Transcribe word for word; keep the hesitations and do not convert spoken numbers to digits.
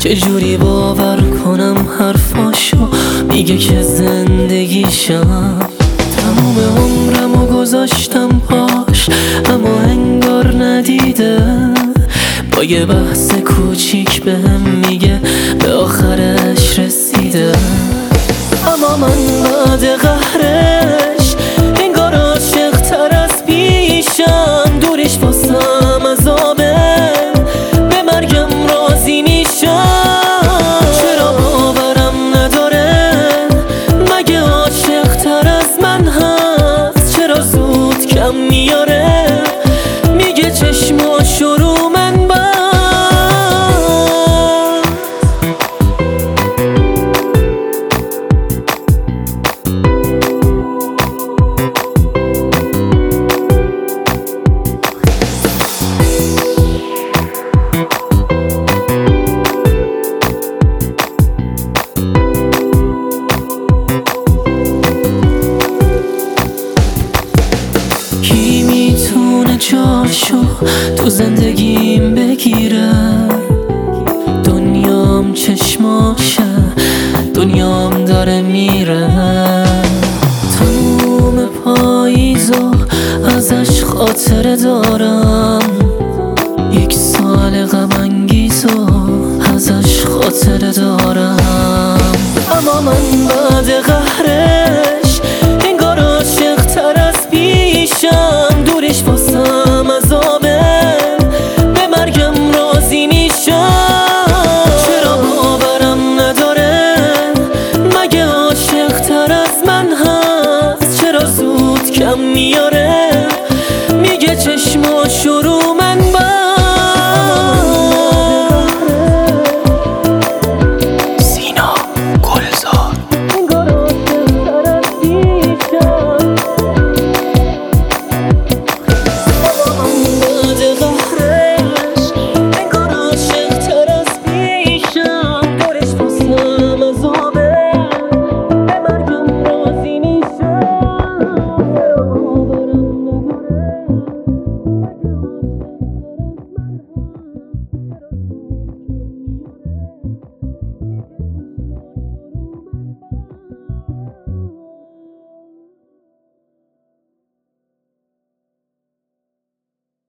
چجوری باور کنم حرفاشو؟ میگه که زندگیشم. تموم عمرمو گذاشتم پاش اما انگار ندیده. با یه بحث کوچیک بهم میگه به آخرش رسیده. اما من بعد قهرش انگار عاشق تر از پیشم. دورش واسم عذابه، به مرگم راضی میشم. چرا باورم نداره؟ مگه عاشق تر از من هست؟ چرا زود کم میاره؟ میگه چشماشو رو من بست. کی میتونه جاشو تو زندگیم بگیره؟ دنیام چشماشه، دنیام داره میره. تموم پاییزو ازش خاطره دارم.